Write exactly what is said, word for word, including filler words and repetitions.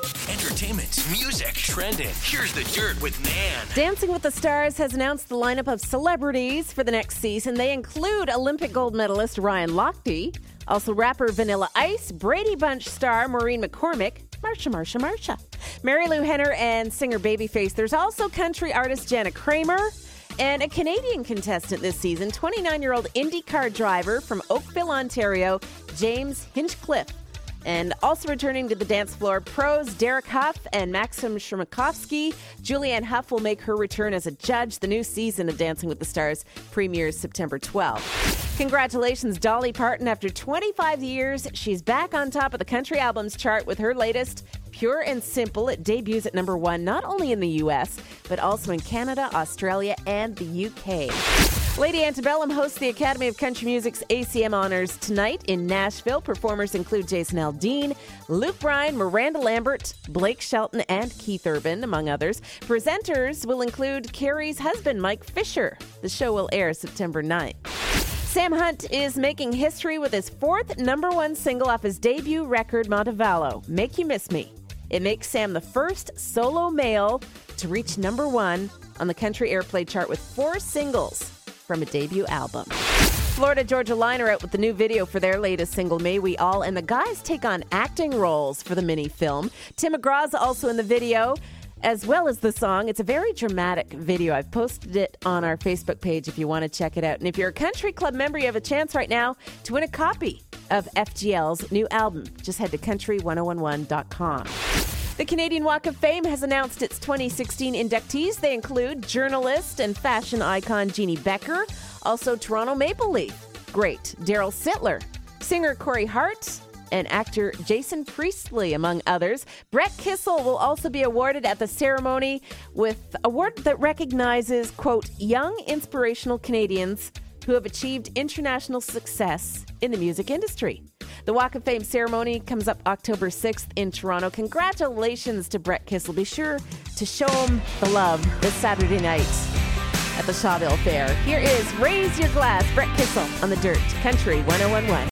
Entertainment, music, trending. Here's the Dirt with Nan. Dancing with the Stars has announced the lineup of celebrities for the next season. They include Olympic gold medalist Ryan Lochte, also rapper Vanilla Ice, Brady Bunch star Maureen McCormick, Marsha, Marsha, Marsha, Mary Lou Henner, and singer Babyface. There's also country artist Jana Kramer, and a Canadian contestant this season, twenty-nine-year-old IndyCar driver from Oakville, Ontario, James Hinchcliffe. And also returning to the dance floor, pros Derek Huff and Maxim Shermakovsky. Julianne Hough will make her return as a judge. The new season of Dancing with the Stars premieres September twelfth. Congratulations, Dolly Parton. After twenty-five years, she's back on top of the country albums chart with her latest, Pure and Simple. It debuts at number one, not only in the U S, but also in Canada, Australia, and the U K. Lady Antebellum hosts the Academy of Country Music's A C M Honors tonight in Nashville. Performers include Jason Aldean, Luke Bryan, Miranda Lambert, Blake Shelton, and Keith Urban, among others. Presenters will include Carrie's husband, Mike Fisher. The show will air September ninth. Sam Hunt is making history with his fourth number one single off his debut record, Montevallo, Make You Miss Me. It makes Sam the first solo male to reach number one on the country airplay chart with four singles from a debut album. Florida Georgia Line are out with the new video for their latest single, May We All, and the guys take on acting roles for the mini film. Tim McGraw's also in the video, as well as the song. It's a very dramatic video. I've posted it on our Facebook page if you want to check it out. And if you're a Country Club member, you have a chance right now to win a copy of F G L's new album. Just head to country ten eleven dot com. The Canadian Walk of Fame has announced its twenty sixteen inductees. They include journalist and fashion icon Jeannie Becker, also Toronto Maple Leaf great Daryl Sittler, singer Corey Hart, and actor Jason Priestley, among others. Brett Kissel will also be awarded at the ceremony with an award that recognizes, quote, young inspirational Canadians who have achieved international success in the music industry. The Walk of Fame ceremony comes up October sixth in Toronto. Congratulations to Brett Kissel. Be sure to show him the love this Saturday night at the Shawville Fair. Here is Raise Your Glass, Brett Kissel on the Dirt, Country ten eleven.